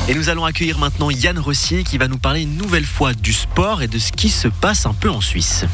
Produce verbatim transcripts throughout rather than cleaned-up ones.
Et nous allons accueillir maintenant Yann Rossier qui va nous parler une nouvelle fois du sport et de ce qui se passe un peu en Suisse.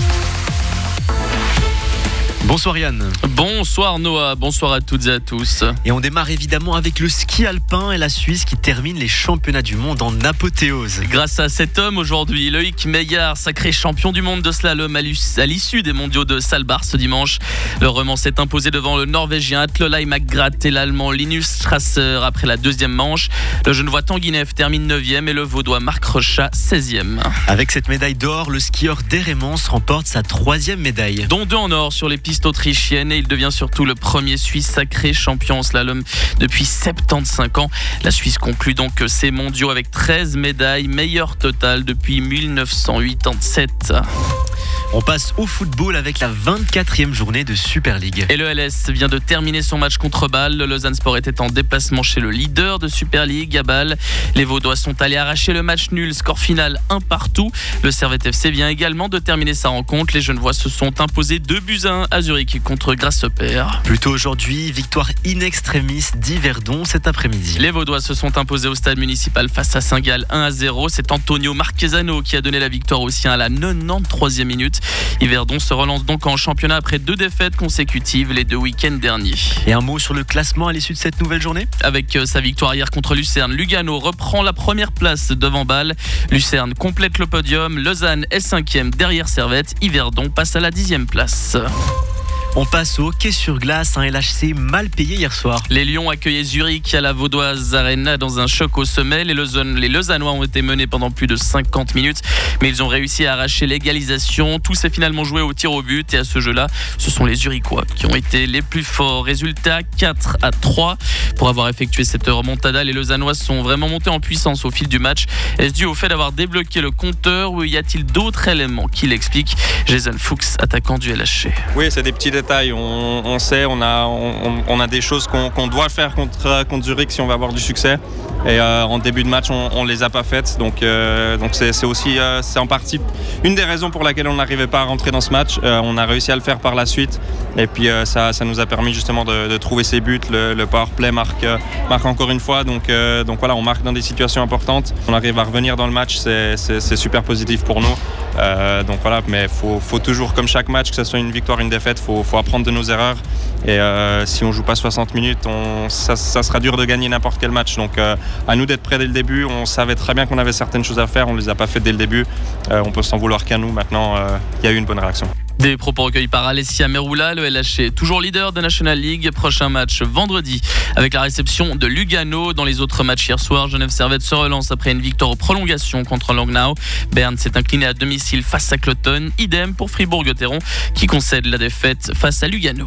Bonsoir Yann. Bonsoir Noah, bonsoir à toutes et à tous. Et on démarre évidemment avec le ski alpin et la Suisse qui termine les championnats du monde en apothéose. Grâce à cet homme aujourd'hui, Loïc Meillard, sacré champion du monde de slalom à l'issue des mondiaux de Saalbard ce dimanche. Le Roman s'est imposé devant le Norvégien Atlolai McGrath et l'Allemand Linus Strasser après la deuxième manche. Le Genevois Tanguinev termine neuvième et le Vaudois Marc Rechat seizième. Avec cette médaille d'or, le skieur d'Eremans remporte sa troisième médaille. Dont deux en or sur les pistes autrichienne et il devient surtout le premier Suisse sacré champion en slalom depuis soixante-quinze ans. La Suisse conclut donc ses mondiaux avec treize médailles, meilleur total depuis dix-neuf cent quatre-vingt-sept. On passe au football avec la vingt-quatrième journée de Super League. Et le L S vient de terminer son match contre Bâle. Le Lausanne Sport était en déplacement chez le leader de Super League à Bâle. Les Vaudois sont allés arracher le match nul, score final un partout. Le Servette F C vient également de terminer sa rencontre. Les Genevois se sont imposés deux buts à un à Zurich contre Grasshopper. Plus tôt aujourd'hui, victoire in extremis d'Yverdon cet après-midi. Les Vaudois se sont imposés au stade municipal face à Saint-Gall un à zéro. C'est Antonio Marquezano qui a donné la victoire aux siens à la quatre-vingt-treizième minute. Yverdon se relance donc en championnat après deux défaites consécutives les deux week-ends derniers. Et un mot sur le classement à l'issue de cette nouvelle journée ? Avec sa victoire hier contre Lucerne, Lugano reprend la première place devant Bâle. Lucerne complète le podium. Lausanne est cinquième derrière Servette. Yverdon passe à la dixième place. On passe au hockey sur glace, un L H C mal payé hier soir. Les Lions accueillaient Zurich à la Vaudoise Arena dans un choc au sommet. Les, Lausanne, les Lausannois ont été menés pendant plus de cinquante minutes, mais ils ont réussi à arracher l'égalisation. Tout s'est finalement joué au tir au but et à ce jeu-là, ce sont les Zurichois qui ont été les plus forts. Résultat quatre à trois. Pour avoir effectué cette remontada, les Lausannois sont vraiment montés en puissance au fil du match. Est-ce dû au fait d'avoir débloqué le compteur ou y a-t-il d'autres éléments qui l'expliquent ? Jason Fuchs, attaquant du L H C. Oui, c'est des petits détails. On, on sait, on a, on, on a des choses qu'on, qu'on doit faire contre, contre Zurich si on va avoir du succès. Et euh, en début de match, on ne les a pas faites. Donc, euh, donc c'est, c'est aussi euh, c'est en partie une des raisons pour laquelle on n'arrivait pas à rentrer dans ce match. Euh, on a réussi à le faire par la suite. Et puis euh, ça, ça nous a permis justement de, de trouver ses buts. Le, le power play marque, marque encore une fois. Donc, euh, donc voilà, on marque dans des situations importantes. On arrive à revenir dans le match. C'est, c'est, c'est super positif pour nous. Euh, donc voilà, mais il faut, faut toujours, comme chaque match, que ce soit une victoire, une défaite, il faut, faut apprendre de nos erreurs. Et euh, si on ne joue pas soixante minutes, on, ça, ça sera dur de gagner n'importe quel match. Donc euh, à nous d'être prêts dès le début. On savait très bien qu'on avait certaines choses à faire. On ne les a pas faites dès le début. Euh, on peut s'en vouloir qu'à nous. Maintenant, il euh, y a eu une bonne réaction. Des propos recueillis par Alessia Meroula, le L H C, toujours leader de National League. Prochain match vendredi avec la réception de Lugano. Dans les autres matchs hier soir, Genève Servette se relance après une victoire aux prolongations contre Langnau. Berne s'est incliné à domicile face à Cloton. Idem pour Fribourg-Gotteron qui concède la défaite face à Lugano.